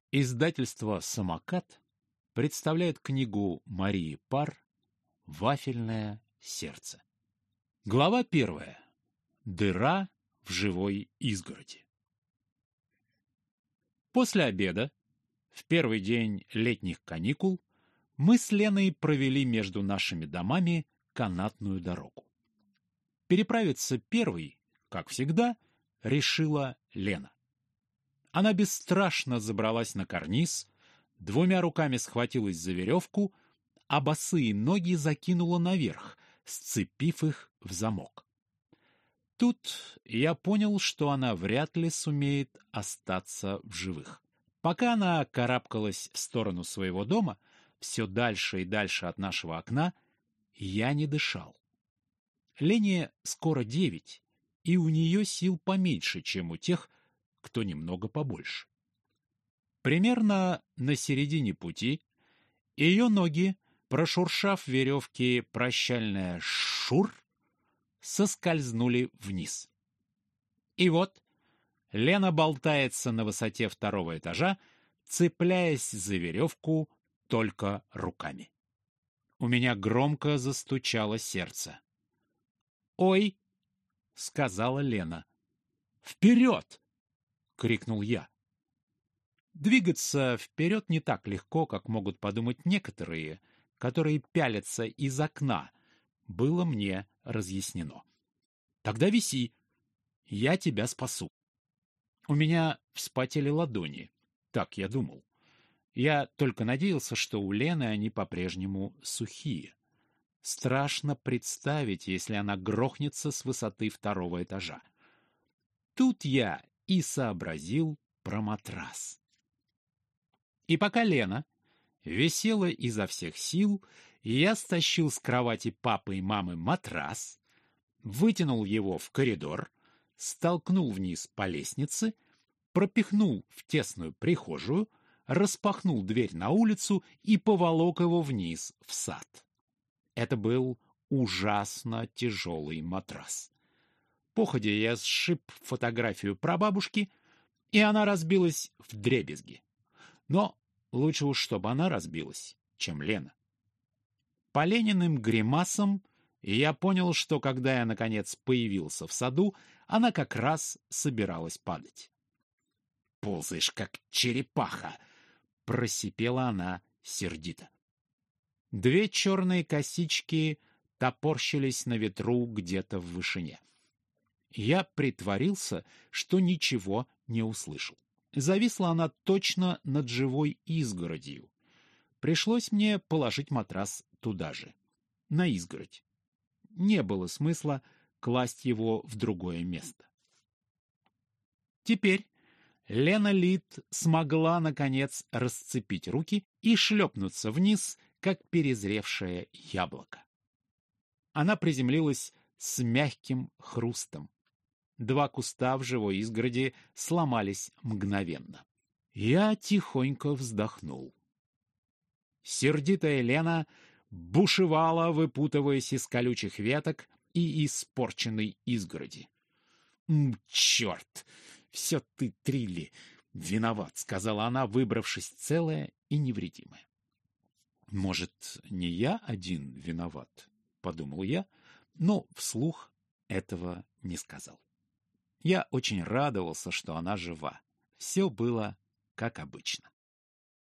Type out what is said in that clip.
Издательство «Самокат» представляет книгу Марии Пар «Вафельное сердце». Глава 1. Дыра в живой изгороди. После обеда, в первый день летних каникул, мы с Леной провели между нашими домами канатную дорогу. Переправиться первой, как всегда, решила Лена. Она бесстрашно забралась на карниз, двумя руками схватилась за веревку, а босые ноги закинула наверх, сцепив их в замок. Тут я понял, что она вряд ли сумеет остаться в живых. Пока она карабкалась в сторону своего дома, все дальше и дальше от нашего окна, я не дышал. Лене скоро 9, и у нее сил поменьше, чем у тех, кто немного побольше. Примерно на середине пути ее ноги, прошуршав веревки прощальное «шур», соскользнули вниз. И вот Лена болтается на высоте 2-го этажа, цепляясь за веревку только руками. У меня громко застучало сердце. «Ой!» — сказала Лена. «Вперед!» — крикнул я. Двигаться вперед не так легко, как могут подумать некоторые, которые пялятся из окна, было мне разъяснено. «Тогда виси, я тебя спасу». У меня вспотели ладони, так я думал. Я только надеялся, что у Лены они по-прежнему сухие. Страшно представить, если она грохнется с высоты 2-го этажа. Тут я и сообразил про матрас. И пока Лена висела изо всех сил, я стащил с кровати папы и мамы матрас, вытянул его в коридор, столкнул вниз по лестнице, пропихнул в тесную прихожую, распахнул дверь на улицу и поволок его вниз в сад. Это был ужасно тяжелый матрас. Походя я сшиб фотографию прабабушки, и она разбилась вдребезги. Но лучше уж, чтобы она разбилась, чем Лена. По Лениным гримасам я понял, что когда я, наконец, появился в саду, она как раз собиралась падать. «Ползаешь, как черепаха!» — просипела она сердито. 2 черные косички топорщились на ветру где-то в вышине. Я притворился, что ничего не услышал. Зависла она точно над живой изгородью. Пришлось мне положить матрас туда же, на изгородь. Не было смысла класть его в другое место. Теперь Лена Лид смогла, наконец, расцепить руки и шлепнуться вниз, как перезревшее яблоко. Она приземлилась с мягким хрустом. 2 куста в живой изгороди сломались мгновенно. Я тихонько вздохнул. Сердитая Лена бушевала, выпутываясь из колючих веток и испорченной изгороди. «Черт! Все ты, Трилли, виноват», — сказала она, выбравшись целая и невредимая. «Может, не я один виноват?» — подумал я, но вслух этого не сказал. Я очень радовался, что она жива. Все было как обычно.